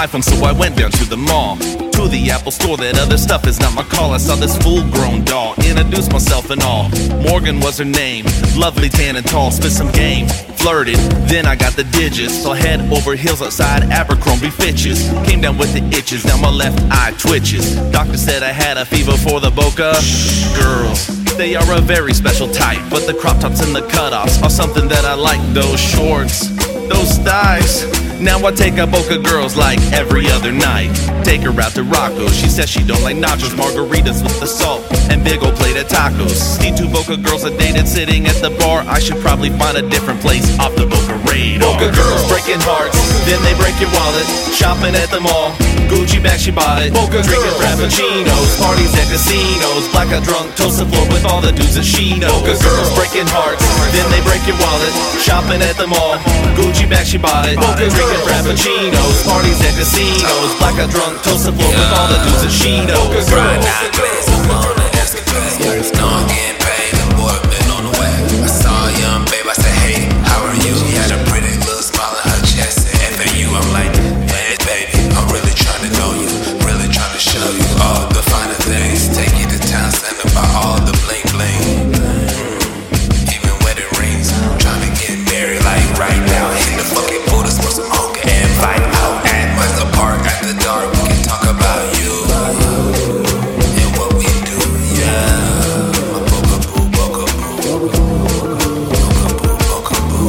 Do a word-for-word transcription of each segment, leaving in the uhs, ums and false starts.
iPhone, so I went down to the mall. To the Apple store, that other stuff is not my call. I saw this full-grown doll, introduced myself and all. Morgan was her name, lovely, tan and tall. Spit some game, flirted, then I got the digits. So head over heels outside Abercrombie Fitches. Came down with the itches, now my left eye twitches. Doctor said I had a fever for the Boca girls. They are a very special type, but the crop tops and the cutoffs are something that I like. Those shorts, those thighs. Now I take a Boca girls like every other night. Take her out to Rocco's, she says she don't like nachos. Margaritas with the salt and big old plate of tacos. See two Boca girls I dated sitting at the bar. I should probably find a different place off the Boca radar. Boca girls breaking hearts, then they break your wallet. Shopping at the mall, Gucci bag she bought it. Boca drinking frappuccinos, parties at casinos. Blackout drunk, toast the floor with all the dudes that she knows. Boca girls breaking hearts, then they break your wallet. Shopping at the mall, Gucci bag she bought it. Boca drinking frappuccinos, parties at casinos. Blackout drunk, toast the floor with all the dudes that she knows. Right now, glaze, I'm on an escapade. No, I'm getting paid, the boy been on the way. I saw a young babe, I said, hey, how are you? She had a pretty little smile on her chest. F A U, I'm like, hey, baby, I'm really trying to know you. Really trying to show you all the finer things. Take you to town, send about all the bling bling. Even wedding rings, trying to get married like right now. Hit the fucking Buddha, smoke some hookah and fight out at West Park at the dark. We can talk about you and what we do, yeah. Boca boo, boca boo, boca boo, boca boo,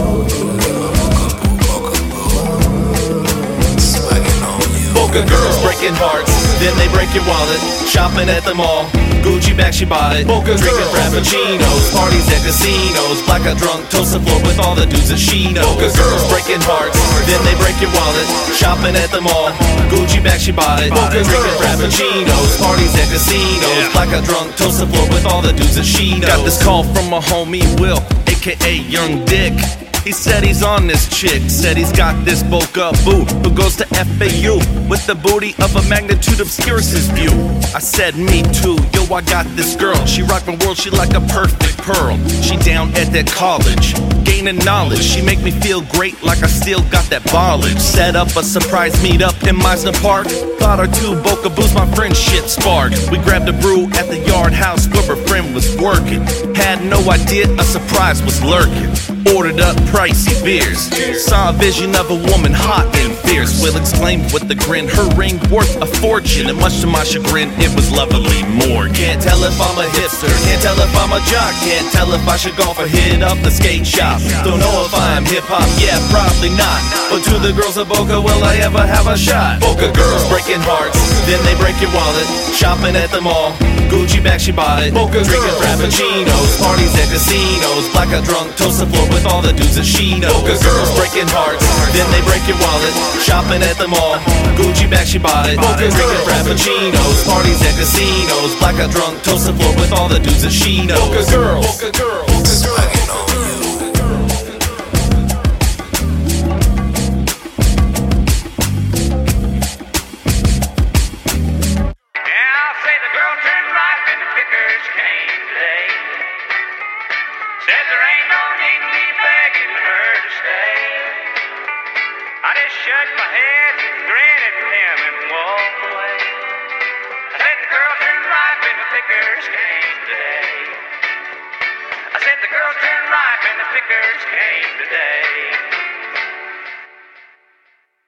boca boo, swagging on you. Boca girls breaking hearts, then they break your wallet. Shopping at the mall, Gucci bag she bought it. Boca drinking frappuccinos, parties at casinos. Blackout drunk, toast the floor with all the dudes that she knows. Boca girls breaking hearts, then they break your wallet. Shopping at the mall, Gucci bag she bought it. Boca drinking frappuccinos, parties at casinos. Blackout drunk, toast the floor with all the dudes that she knows. Got this call from my homie Will, aka Young Dick. He said he's on this chick, said he's got this Boca boo who goes to F A U with the booty of a magnitude obscures his view. I said me too, yo I got this girl. She rock my world, she like a perfect pearl. She down at that college, gaining knowledge. She make me feel great like I still got that ballage. Set up a surprise meetup in Meisner Park. Thought our two Boca boos my friendship sparked. We grabbed a brew at the yard house where her friend was working. Had no idea a surprise was lurking. Ordered up pricey beers. Saw a vision of a woman hot and fierce. Will exclaimed with a grin, her ring worth a fortune. And much to my chagrin, it was lovely more. Can't tell if I'm a hipster, can't tell if I'm a jock. Can't tell if I should golf or hit up the skate shop. Don't know if I'm hip-hop, yeah, probably not. But to the girls of Boca, will I ever have a shot? Boca girls breaking hearts, then they break your wallet. Shopping at the mall, Gucci bag she bought it. Boca drinking frappuccinos, parties at casinos. Blackout drunk, toast the floor with all the dudes that she knows. Boca girls breaking hearts, then they break your wallet. Shopping at the mall, Gucci bag she bought it. Boca drinking frappuccinos, parties at casinos. Blackout drunk, toast the floor with all the dudes that she knows. Boca girls, Boca girls, swagging on you. Shut my head and grin at them and walk away. I said the girl turned ripe and the pickers came today. I said the girl turned ripe and the pickers came today.